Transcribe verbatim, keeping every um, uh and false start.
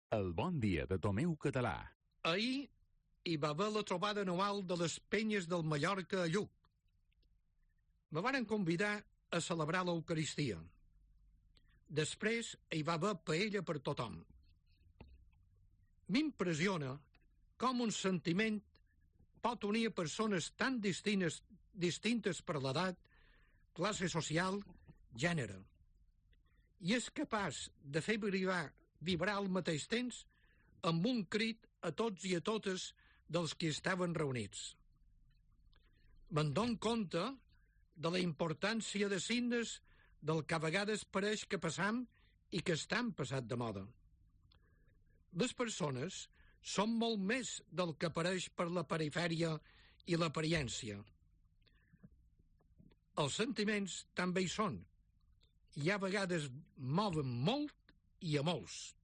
El bon dia de Tomeu Català. Ahir hi va haver la trobada anual de les penyes del Mallorca a Lluc. Me varen convidar a celebrar l'Eucaristia. Després hi va haver paella per tothom. M'impressiona com un sentiment pot unir a persones tan distintes, distintes per l'edat, classe social, gènere. I és capaç de fer vibrar, vibrar al mateix temps amb un crit a tots i a totes dels que estaven reunits. Me'n dono compte de la importància de signes del que a vegades pareix que passam i que estan passat de moda. Les persones són molt més del que apareix per la perifèria i l'apariència. Els sentiments també hi són, i a vegades mouen molt i a molts.